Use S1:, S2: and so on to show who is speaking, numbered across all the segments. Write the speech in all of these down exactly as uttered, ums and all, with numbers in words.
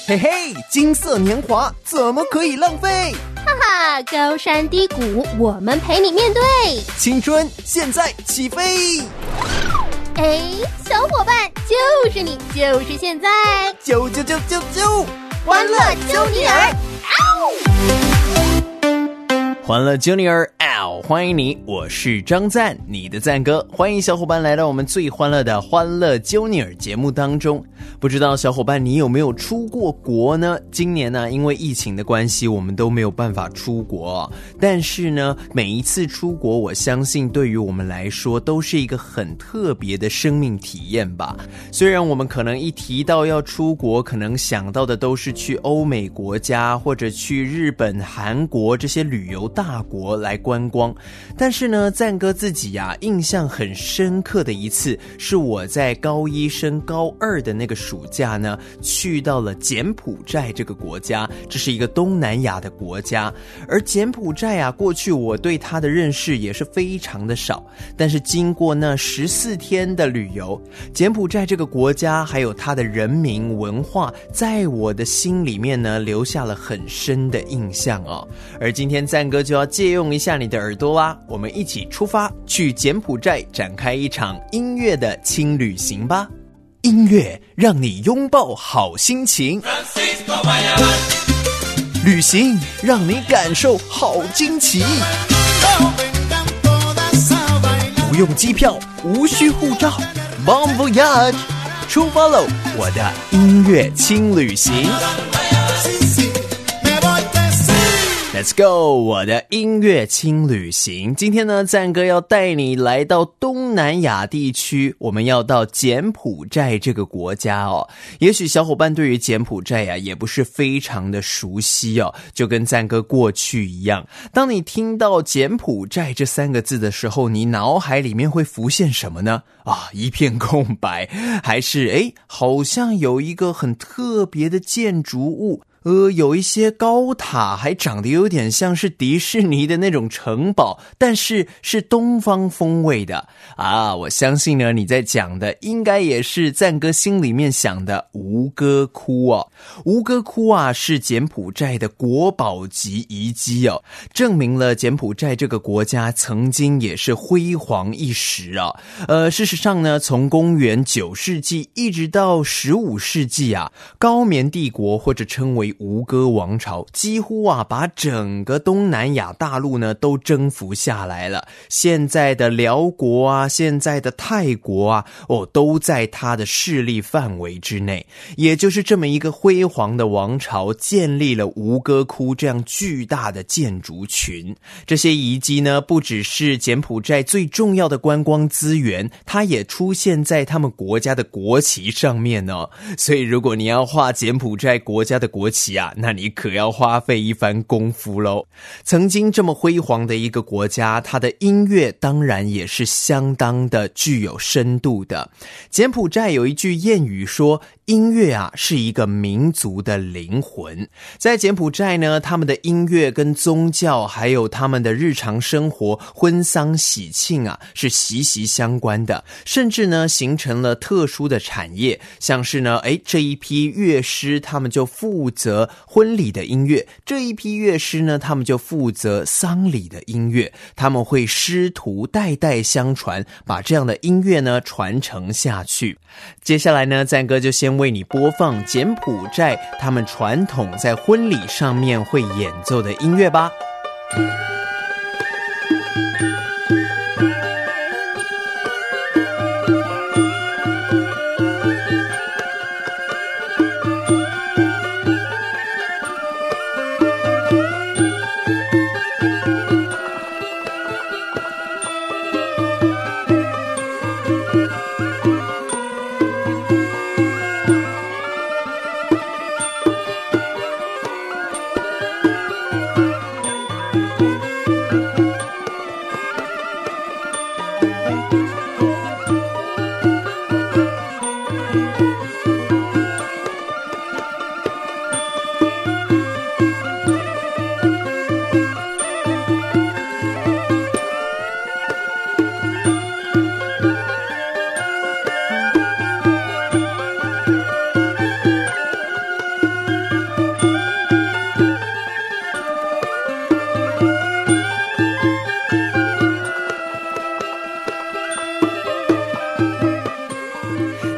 S1: 嘿嘿，金色年华怎么可以浪费？
S2: 哈哈，高山低谷我们陪你面对，
S1: 青春现在起飞。
S2: 哎，小伙伴，就是你，就是现在，
S1: 啾啾啾啾啾，
S2: 欢乐啾尼尔，
S1: 欢乐啾尼尔，嗷！欢迎你，我是张赞，你的赞哥。欢迎小伙伴来到我们最欢乐的欢乐啾尼尔节目当中。不知道小伙伴你有没有出过国呢？今年呢，因为疫情的关系，我们都没有办法出国。但是呢，每一次出国，我相信对于我们来说都是一个很特别的生命体验吧。虽然我们可能一提到要出国，可能想到的都是去欧美国家或者去日本、韩国这些旅游大国来观光，但是呢，赞哥自己啊，印象很深刻的一次，是我在高一升高二的那个暑假呢，去到了柬埔寨这个国家，这是一个东南亚的国家。而柬埔寨啊，过去我对它的认识也是非常的少，但是经过那十四天的旅游，柬埔寨这个国家还有它的人民文化，在我的心里面呢，留下了很深的印象哦。而今天赞哥就要借用一下你的耳朵啦，我们一起出发去柬埔寨，展开一场音乐的轻旅行吧。音乐让你拥抱好心情，旅行让你感受好惊奇，不用机票，无需护照， Bon voyage， 出发喽，我的音乐轻旅行。Let's go， 我的音乐轻旅行。今天呢，赞哥要带你来到东南亚地区，我们要到柬埔寨这个国家哦。也许小伙伴对于柬埔寨呀、啊，也不是非常的熟悉哦，就跟赞哥过去一样。当你听到柬埔寨这三个字的时候，你脑海里面会浮现什么呢？啊，一片空白，还是诶，好像有一个很特别的建筑物。呃，有一些高塔还长得有点像是迪士尼的那种城堡，但是是东方风味的啊！我相信呢，你在讲的应该也是赞哥心里面想的吴哥窟哦。吴哥窟啊，是柬埔寨的国宝级遗迹哦，证明了柬埔寨这个国家曾经也是辉煌一时啊。呃，事实上呢，从公元九世纪一直到十五世纪啊，高棉帝国或者称为吴哥王朝几乎啊把整个东南亚大陆呢都征服下来了，现在的辽国啊，现在的泰国啊，哦，都在他的势力范围之内。也就是这么一个辉煌的王朝，建立了吴哥窟这样巨大的建筑群。这些遗迹呢，不只是柬埔寨最重要的观光资源，它也出现在他们国家的国旗上面哦。所以如果你要画柬埔寨国家的国旗啊，那你可要花费一番功夫咯。曾经这么辉煌的一个国家，它的音乐当然也是相当的具有深度的。柬埔寨有一句谚语说，音乐啊是一个民族的灵魂。在柬埔寨呢，他们的音乐跟宗教还有他们的日常生活，婚丧喜庆啊是息息相关的，甚至呢形成了特殊的产业，像是呢诶这一批乐师他们就负责婚礼的音乐，这一批乐师呢他们就负责丧礼的音乐，他们会师徒代代相传，把这样的音乐呢传承下去。接下来呢，赞哥就先为你播放柬埔寨他们传统在婚礼上面会演奏的音乐吧。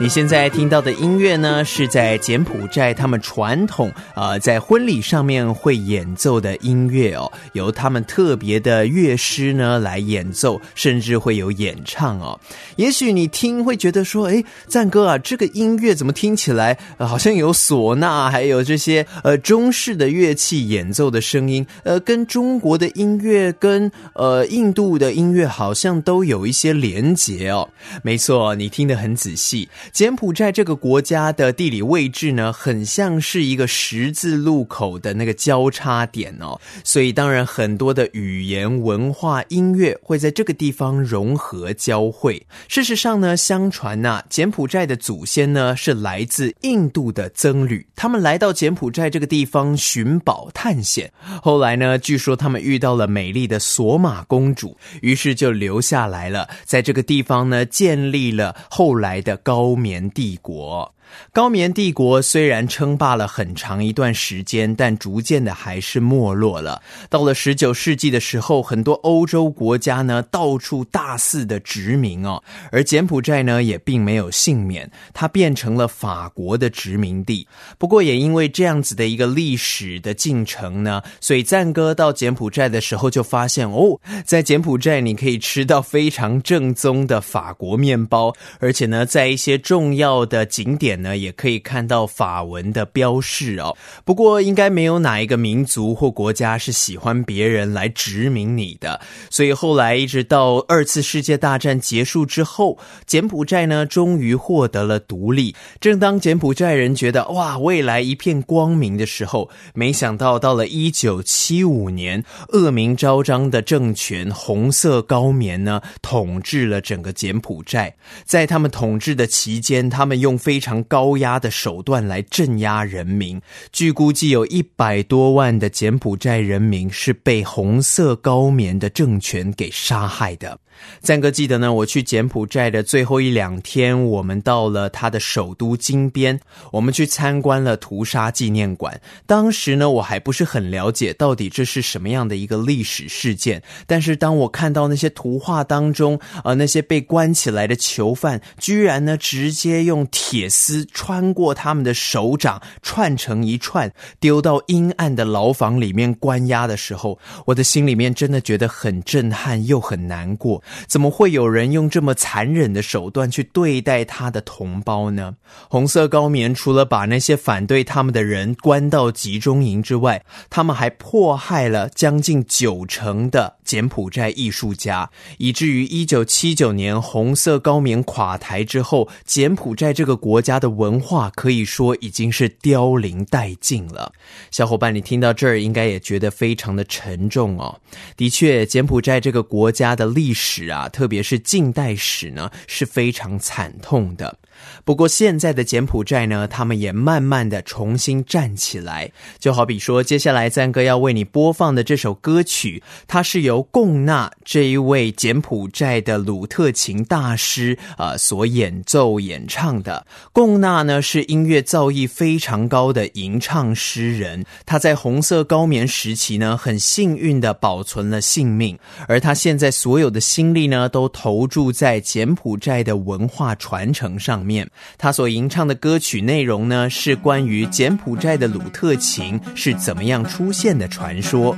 S1: 你现在听到的音乐呢，是在柬埔寨他们传统呃在婚礼上面会演奏的音乐哦，由他们特别的乐师呢来演奏，甚至会有演唱哦。也许你听会觉得说，诶，赞哥啊，这个音乐怎么听起来、呃、好像有唢呐，还有这些呃中式的乐器演奏的声音，呃跟中国的音乐跟呃印度的音乐好像都有一些连结哦。没错，你听得很仔细。柬埔寨这个国家的地理位置呢，很像是一个十字路口的那个交叉点哦，所以当然很多的语言、文化、音乐会在这个地方融合交汇。事实上呢，相传啊，柬埔寨的祖先呢是来自印度的僧侣，他们来到柬埔寨这个地方寻宝探险，后来呢，据说他们遇到了美丽的索玛公主，于是就留下来了，在这个地方呢建立了后来的高棉帝国。高棉帝国虽然称霸了很长一段时间，但逐渐的还是没落了。到了十九世纪的时候，很多欧洲国家呢到处大肆的殖民哦，而柬埔寨呢也并没有幸免，它变成了法国的殖民地。不过也因为这样子的一个历史的进程呢，所以赞哥到柬埔寨的时候就发现哦，在柬埔寨你可以吃到非常正宗的法国面包，而且呢在一些重要的景点呢也可以看到法文的标示哦。不过应该没有哪一个民族或国家是喜欢别人来殖民你的，所以后来一直到二次世界大战结束之后，柬埔寨呢终于获得了独立。正当柬埔寨人觉得哇未来一片光明的时候，没想到到了一九七五年，恶名昭彰的政权红色高棉呢统治了整个柬埔寨。在他们统治的期间，他们用非常高压的手段来镇压人民，据估计有一百多万的柬埔寨人民是被红色高棉的政权给杀害的。赞哥记得呢，我去柬埔寨的最后一两天，我们到了他的首都金边，我们去参观了屠杀纪念馆。当时呢，我还不是很了解到底这是什么样的一个历史事件，但是当我看到那些图画当中，呃，那些被关起来的囚犯，居然呢直接用铁丝穿过他们的手掌，串成一串，丢到阴暗的牢房里面关押的时候，我的心里面真的觉得很震撼又很难过。怎么会有人用这么残忍的手段去对待他的同胞呢？红色高棉除了把那些反对他们的人关到集中营之外，他们还迫害了将近九成的柬埔寨艺术家，以至于一九七九年红色高棉垮台之后，柬埔寨这个国家的文化可以说已经是凋零殆尽了。小伙伴，你听到这儿应该也觉得非常的沉重哦。的确，柬埔寨这个国家的历史啊，特别是近代史呢，是非常惨痛的。不过现在的柬埔寨呢，他们也慢慢的重新站起来。就好比说接下来赞哥要为你播放的这首歌曲，它是由贡纳这一位柬埔寨的鲁特琴大师呃所演奏演唱的。贡纳呢是音乐造诣非常高的吟唱诗人，他在红色高棉时期呢很幸运的保存了性命，而他现在所有的心力呢都投注在柬埔寨的文化传承上面。他所吟唱的歌曲内容呢，是关于柬埔寨的鲁特琴是怎么样出现的传说。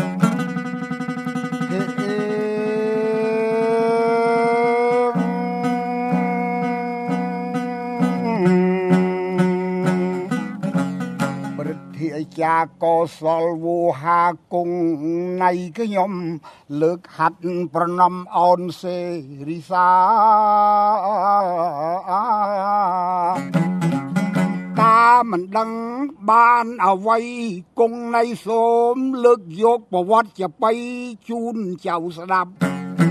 S3: ជាកោសលវោហាគង់ណៃខ្ញុំលើកហាត់ប្រណំអោនសេរីសាតាមិនដឹងបានអ្វីគង់ណៃសូមលើកយកប្រវត្តិជាបៃជូនចៅស្ដាប់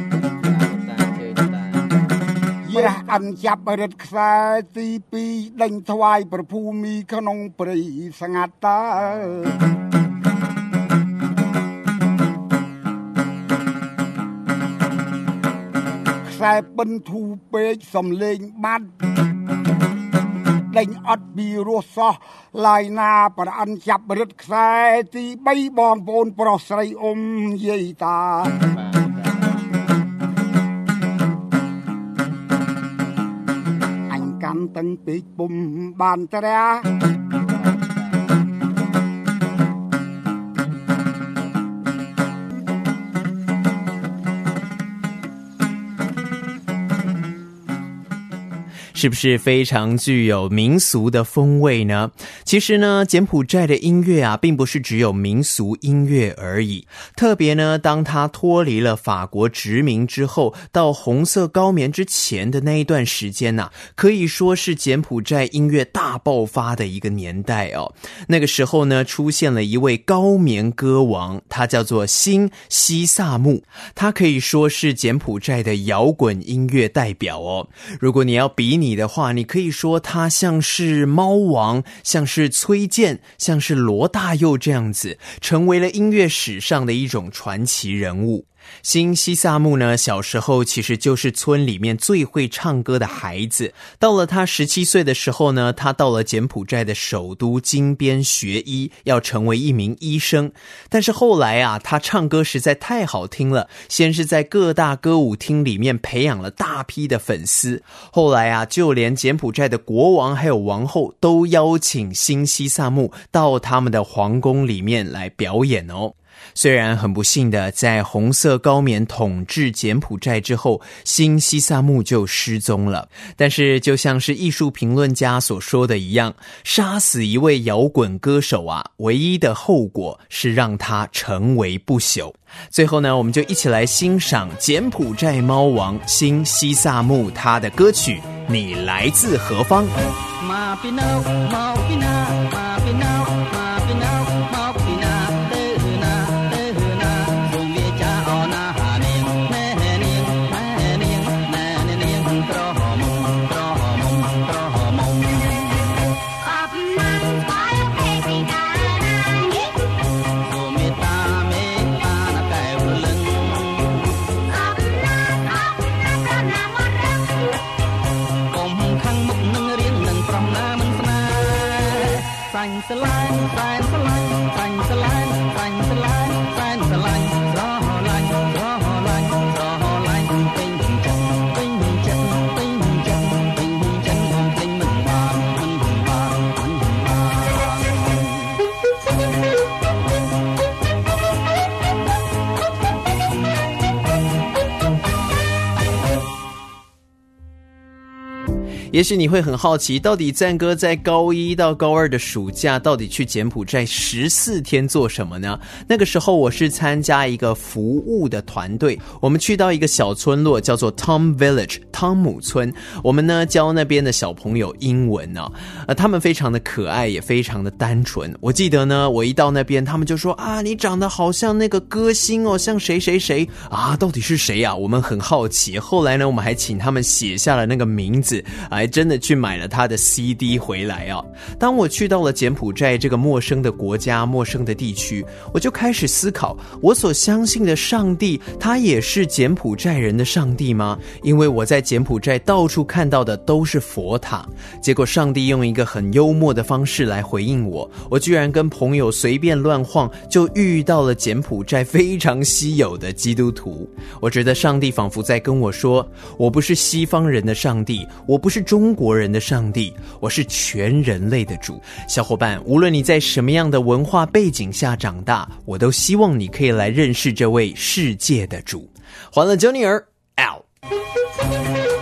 S3: យះអញ្ចាប់រិទ្ធខ្សែទីពីរដេញថ្វាយព្រះភូមិក្នុងព្រៃស្ងាត់តើខ្សែបិណ្ឌធូពេកសំលេងបាត់ដេញអត់ពីរសោះឡាយណាប្រអញ្ចាប់រិទ្ធខ្សែទីបីបងប្អូនប្រុសស្រីអ៊ំយាយតាកកាន់តឹងពេកពុំបានត្រា
S1: 是不是非常具有民俗的风味呢？其实呢，柬埔寨的音乐啊，并不是只有民俗音乐而已。特别呢，当它脱离了法国殖民之后，到红色高棉之前的那一段时间啊，可以说是柬埔寨音乐大爆发的一个年代哦。那个时候呢，出现了一位高棉歌王，他叫做辛西萨木，他可以说是柬埔寨的摇滚音乐代表哦。如果你要比拟的话，你可以说他像是猫王，像是崔健，像是罗大佑这样子，成为了音乐史上的一种传奇人物。辛西萨木呢，小时候其实就是村里面最会唱歌的孩子。到了他十七岁的时候呢，他到了柬埔寨的首都金边学医，要成为一名医生。但是后来啊，他唱歌实在太好听了，先是在各大歌舞厅里面培养了大批的粉丝。后来啊，就连柬埔寨的国王还有王后都邀请辛西萨木到他们的皇宫里面来表演哦。虽然很不幸的，在红色高棉统治柬埔寨之后，辛西萨木就失踪了。但是就像是艺术评论家所说的一样，杀死一位摇滚歌手啊，唯一的后果是让他成为不朽。最后呢，我们就一起来欣赏柬埔寨猫王辛西萨木他的歌曲《你来自何方》。
S4: ស្រឡាញ់សែនស្រឡាញ់សាញ់ស្រឡាញ់សាញ់ស្រឡាញ់សែនស្រឡាញ់ស្រឡាញ់ស្រឡាញ់ស្រឡាញ់ពេញចិត្តពេញចិត្តពេញចិត្តពេញចិត្តខ្ញុំពេញមិនបានមិនបានមិនបាន
S1: 也许你会很好奇，到底赞哥在高一到高二的暑假到底去柬埔寨十四天做什么呢？那个时候我是参加一个服务的团队，我们去到一个小村落叫做 Tom Village 汤姆村，我们呢教那边的小朋友英文呢、哦，呃，他们非常的可爱，也非常的单纯。我记得呢，我一到那边，他们就说啊，你长得好像那个歌星哦，像谁谁谁啊，到底是谁啊？我们很好奇。后来呢，我们还请他们写下了那个名字，还真的去买了他的 C D 回来啊。当我去到了柬埔寨这个陌生的国家、陌生的地区，我就开始思考，我所相信的上帝，他也是柬埔寨人的上帝吗？因为我在柬埔寨到处看到的都是佛塔。结果上帝用一个很幽默的方式来回应我，我居然跟朋友随便乱晃，就遇到了柬埔寨非常稀有的基督徒。我觉得上帝仿佛在跟我说，我不是西方人的上帝，我不是中国人的上帝，我是全人类的主。小伙伴，无论你在什么样的文化背景下长大，我都希望你可以来认识这位世界的主。欢乐 Junior out。